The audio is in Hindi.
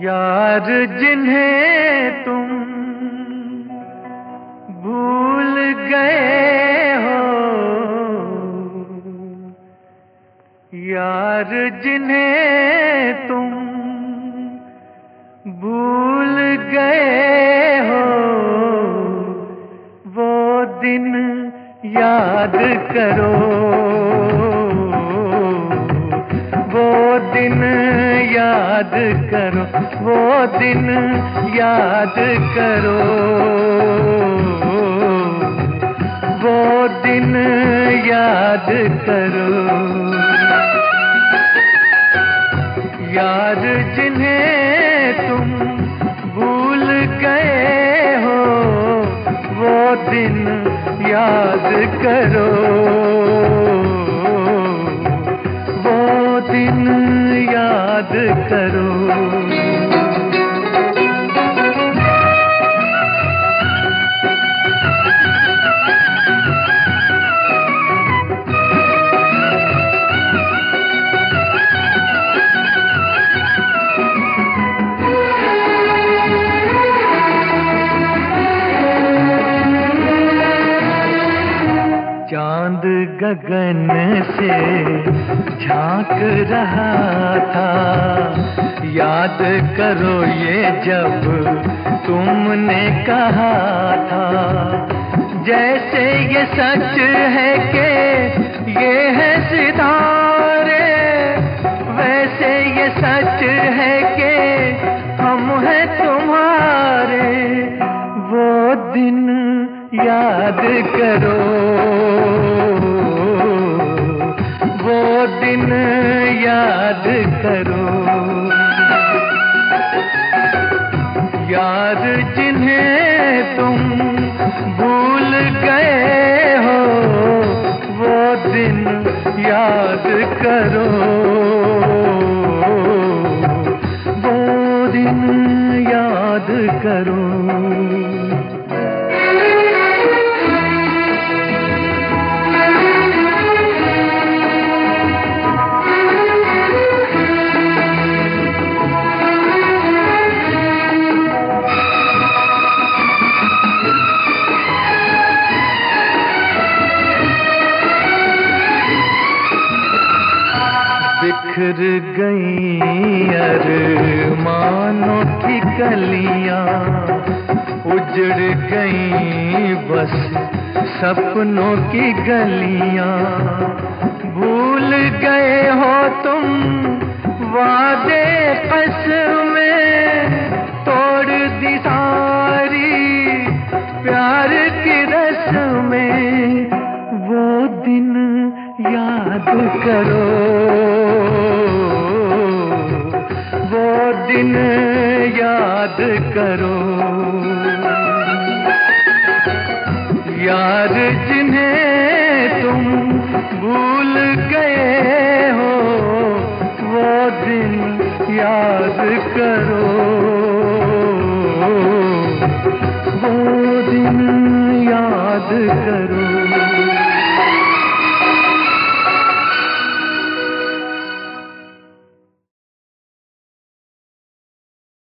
यार जिन्हें तुम भूल गए हो, यार जिन्हें तुम भूल गए हो, वो दिन याद करो, वो दिन याद करो, वो दिन याद करो, वो दिन याद करो। यार जिन्हें तुम भूल गए हो, वो दिन याद करो, वो दिन याद करो। चांद गगन से झांक रहा था, याद करो ये जब तुमने कहा था। जैसे ये सच है कि ये है सितारे, वैसे ये सच है कि हम हैं तुम्हारे। वो दिन याद करो, वो दिन याद करो। यार जिन्हें तुम भूल गए हो, वो दिन याद करो, वो दिन याद करो। बिखर गई अरमानों की कलियां, उजड़ गई बस सपनों की गलियां। भूल गए हो तुम वादे कसमें, तोड़ दी सारी प्यार की रस्में। वो दिन याद करो, वो दिन याद करो। यार जिन्हें तुम भूल गए हो, वो दिन याद करो, वो दिन याद करो।